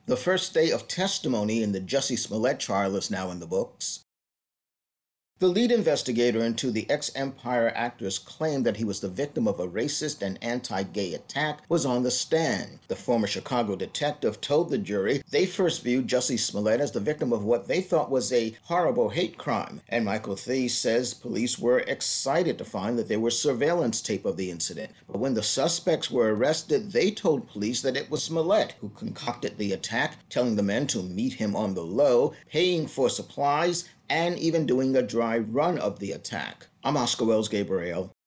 The first day of testimony in the Jussie Smollett trial is now in the books. The lead investigator into the ex-Empire actor's claim that he was the victim of a racist and anti-gay attack was on the stand. The former Chicago detective told the jury they first viewed Jussie Smollett as the victim of what they thought was a horrible hate crime. And Michael Thies says police were excited to find that there was surveillance tape of the incident. But when the suspects were arrested, they told police that it was Smollett who concocted the attack, telling the men to meet him on the low, paying for supplies, and even doing a dry run of the attack. I'm Oscar Wells Gabriel.